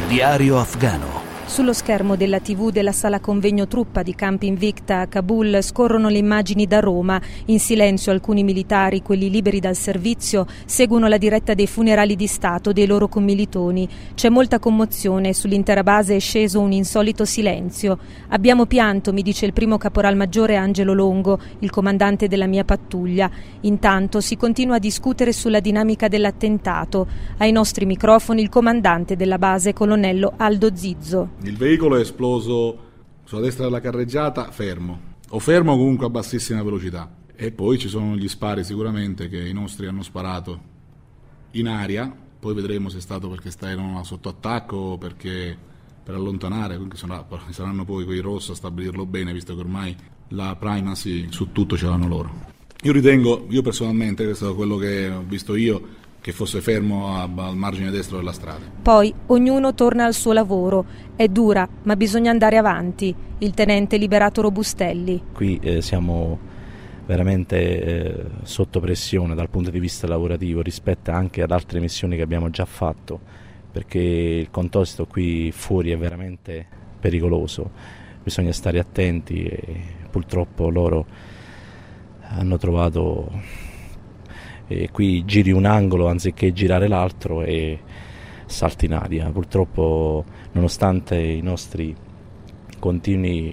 Diario afghano. Sullo schermo della TV della sala convegno truppa di Camp Invicta a Kabul scorrono le immagini da Roma. In silenzio alcuni militari, quelli liberi dal servizio, seguono la diretta dei funerali di Stato dei loro commilitoni. C'è molta commozione, sull'intera base è sceso un insolito silenzio. Abbiamo pianto, mi dice il primo caporal maggiore Angelo Longo, il comandante della mia pattuglia. Intanto si continua a discutere sulla dinamica dell'attentato. Ai nostri microfoni il comandante della base, colonnello Aldo Zizzo. Il veicolo è esploso sulla destra della carreggiata, fermo comunque a bassissima velocità, e poi ci sono gli spari sicuramente che i nostri hanno sparato in aria, poi vedremo se è stato perché erano sotto attacco o perché per allontanare, quindi saranno poi quei rosso a stabilirlo bene, visto che ormai la primacy su tutto ce l'hanno loro. Io personalmente, questo è quello che ho visto io, che fosse fermo al margine destro della strada. Poi ognuno torna al suo lavoro. È dura, ma bisogna andare avanti. Il tenente Liberato Robustelli. Qui siamo veramente sotto pressione dal punto di vista lavorativo rispetto anche ad altre missioni che abbiamo già fatto, perché il contesto qui fuori è veramente pericoloso. Bisogna stare attenti e purtroppo loro hanno trovato... E qui giri un angolo anziché girare l'altro e salti in aria. Purtroppo, nonostante i nostri continui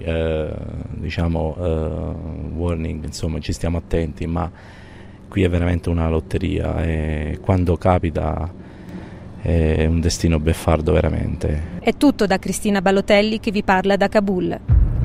warning, insomma, ci stiamo attenti, ma qui è veramente una lotteria e quando capita è un destino beffardo veramente. È tutto da Cristina Balotelli che vi parla da Kabul.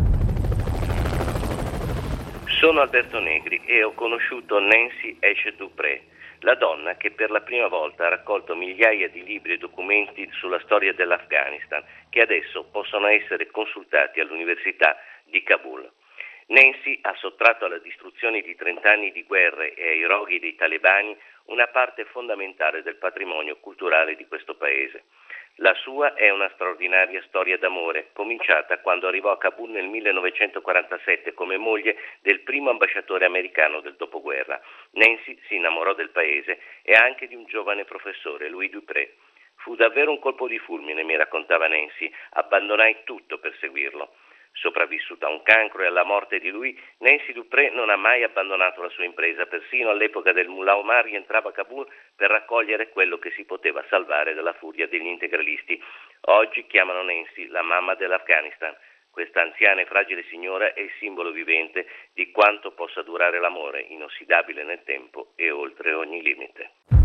Sono Alberto Negri e ho conosciuto Nancy Eche-Dupré, la donna che per la prima volta ha raccolto migliaia di libri e documenti sulla storia dell'Afghanistan, che adesso possono essere consultati all'Università di Kabul. Nancy ha sottratto alla distruzione di 30 anni di guerre e ai roghi dei talebani una parte fondamentale del patrimonio culturale di questo paese. La sua è una straordinaria storia d'amore, cominciata quando arrivò a Kabul nel 1947 come moglie del primo ambasciatore americano del dopoguerra. Nancy si innamorò del paese e anche di un giovane professore, Louis Dupré. Fu davvero un colpo di fulmine, mi raccontava Nancy, abbandonai tutto per seguirlo. Sopravvissuta a un cancro e alla morte di lui, Nancy Dupré non ha mai abbandonato la sua impresa, persino all'epoca del Mullah Omar rientrava a Kabul per raccogliere quello che si poteva salvare dalla furia degli integralisti. Oggi chiamano Nancy la mamma dell'Afghanistan. Questa anziana e fragile signora è il simbolo vivente di quanto possa durare l'amore, inossidabile nel tempo e oltre ogni limite.